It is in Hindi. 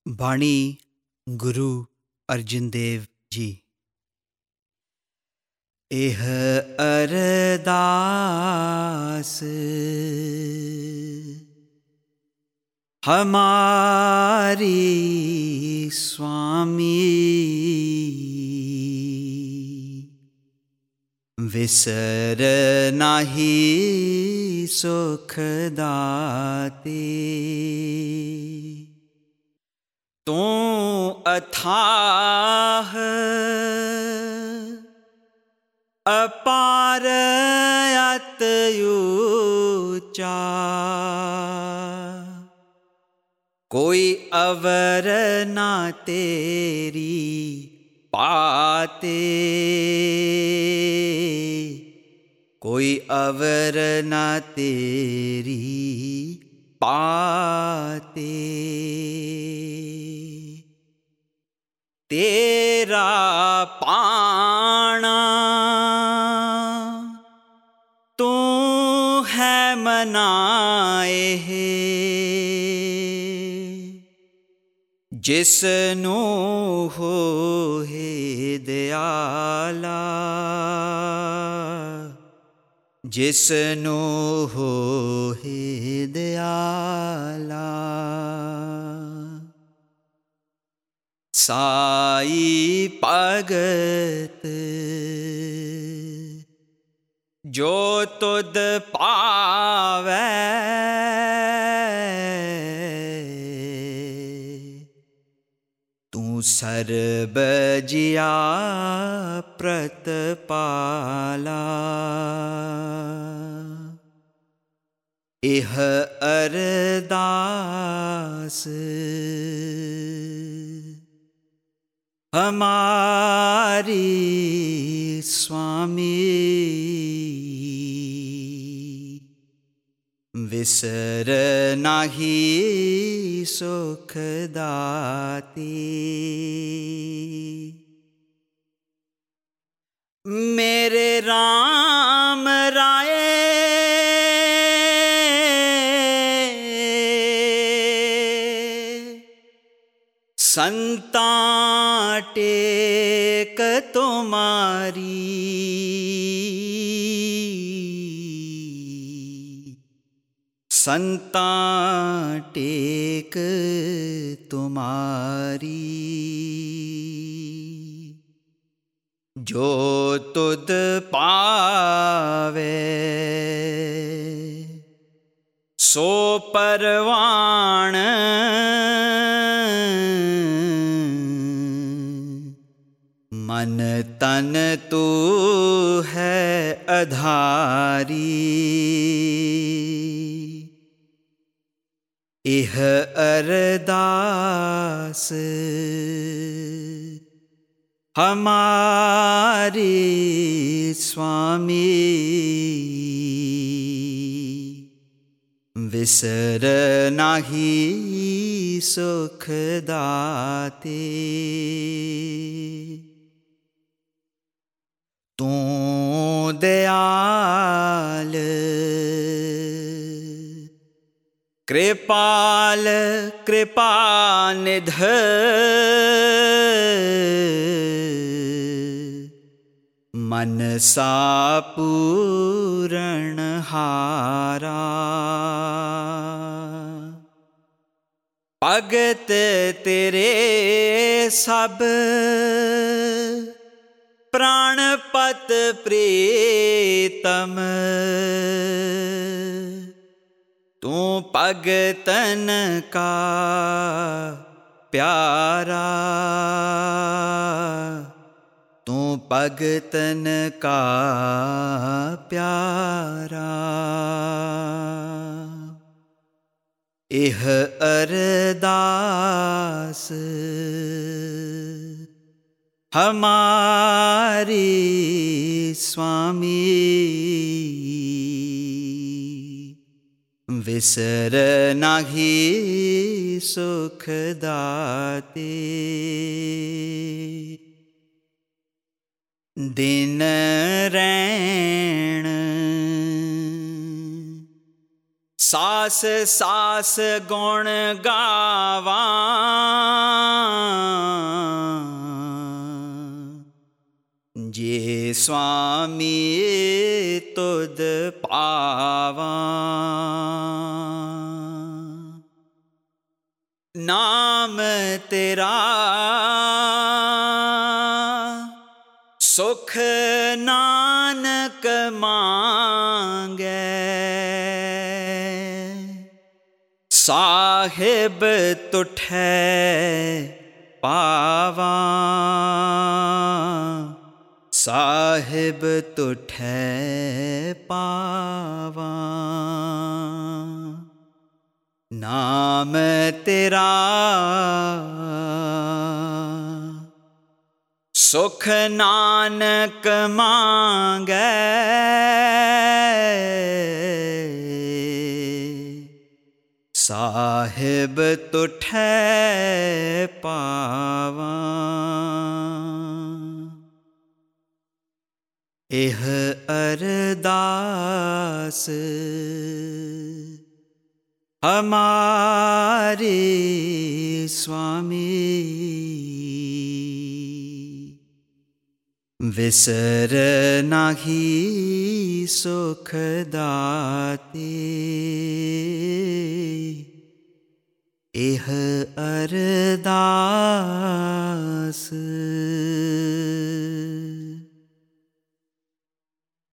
बाणी गुरु अर्जन देव जी। एह अरदास हमारी स्वामी, विसर नाही सुख दाते। तू अथाह अपार अतयूचा, कोई अवर ना तेरी पाते, कोई अवर ना तेरी पाते। तेरा पाना तू है मनाए है, जिसनू हो है दयाला, जिसनू हो है दयाला। साई भगत जो तुद पावै, तू सर्ब जिया प्रतपाला। एह अरदास हमारी स्वामी, विसर नाही सुख दाते। मेरे राम राय संतां टेक तुम्हारी, संतां टेक तुम्हारी। जो तुद पावे सो परवान, मन तन तू है आधारी। एह अरदास हमारी स्वामी, विसर नाही सुख दाते। तू दयाल कृपाल कृपा निध, मनसा पूरण हारा। भगत तेरे सब प्राणपत प्रीतम, तू भगतन का प्यारा, तू भगतन का प्यारा। एह अरदास हमारी स्वामी, विसर नाही सुख दाते। दिन रैण सास सास गुण गावा, जे स्वामी तुद पावा। नाम तेरा सुख नानक मांगे, साहिब तुठै पावा, साहिब तुठै पावा। नाम तेरा सुख नानक मांगे, साहिब तुठै पावा। एह अरदास हमारे स्वामी, विसर नाहि सुख दाते। एह अरदास